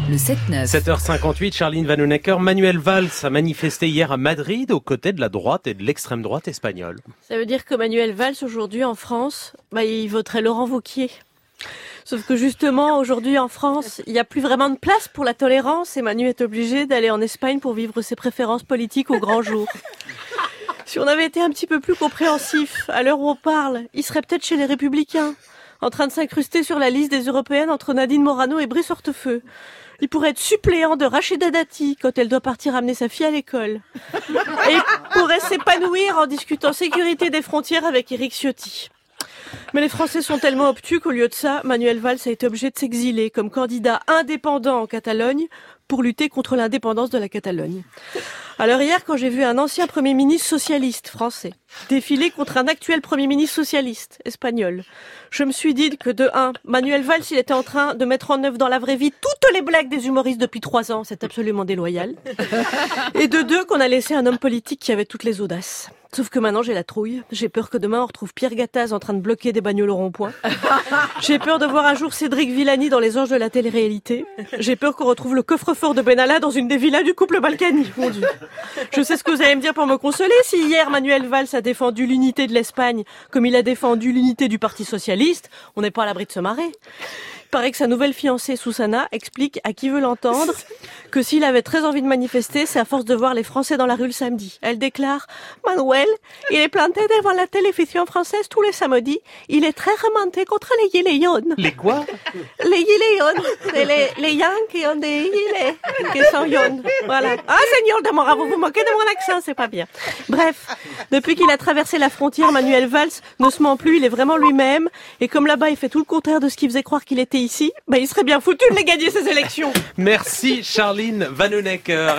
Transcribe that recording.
Le 7-9. 7h58, Charline Vanhoenacker. Manuel Valls a manifesté hier à Madrid aux côtés de la droite et de l'extrême droite espagnole. Ça veut dire que Manuel Valls, aujourd'hui en France, il voterait Laurent Wauquiez. Sauf que justement, aujourd'hui en France, il n'y a plus vraiment de place pour la tolérance et Manu est obligé d'aller en Espagne pour vivre ses préférences politiques au grand jour. Si on avait été un petit peu plus compréhensif, à l'heure où on parle, il serait peut-être chez les Républicains, en train de s'incruster sur la liste des Européennes entre Nadine Morano et Brice Hortefeux. Il pourrait être suppléant de Rachida Dati quand elle doit partir amener sa fille à l'école. Et il pourrait s'épanouir en discutant sécurité des frontières avec Éric Ciotti. Mais les Français sont tellement obtus qu'au lieu de ça, Manuel Valls a été obligé de s'exiler comme candidat indépendant en Catalogne pour lutter contre l'indépendance de la Catalogne. Alors hier, quand j'ai vu un ancien Premier ministre socialiste français défiler contre un actuel Premier ministre socialiste espagnol, je me suis dit que de 1, Manuel Valls, il était en train de mettre en œuvre dans la vraie vie toutes les blagues des humoristes depuis 3 ans, c'est absolument déloyal. Et de 2, qu'on a laissé un homme politique qui avait toutes les audaces. Sauf que maintenant j'ai la trouille, j'ai peur que demain on retrouve Pierre Gattaz en train de bloquer des bagnoles au rond-point. J'ai peur de voir un jour Cédric Villani dans Les Anges de la télé-réalité. J'ai peur qu'on retrouve le coffre-fort de Benalla dans une des villas du couple Balkany, mon Dieu. Je sais ce que vous allez me dire pour me consoler. Si hier Manuel Valls a défendu l'unité de l'Espagne comme il a défendu l'unité du Parti Socialiste, on n'est pas à l'abri de se marrer. Il paraît que sa nouvelle fiancée, Susana, explique à qui veut l'entendre que s'il avait très envie de manifester, c'est à force de voir les Français dans la rue le samedi. Elle déclare « Manuel, il est planté devant la télévision française tous les samedis. Il est très remonté contre les gilets jaunes. » Les quoi? Les gilets jaunes. Les Yanks qui ont des gilets qui sont jaunes. Voilà. Ah, Seigneur de Mora, vous vous moquez de mon accent, c'est pas bien. Bref, depuis qu'il a traversé la frontière, Manuel Valls ne se ment plus, il est vraiment lui-même. Et comme là-bas, il fait tout le contraire de ce qu'il faisait croire qu'il était ici, il serait bien foutu de les gagner ces élections. Merci Charline Vanhoenacker.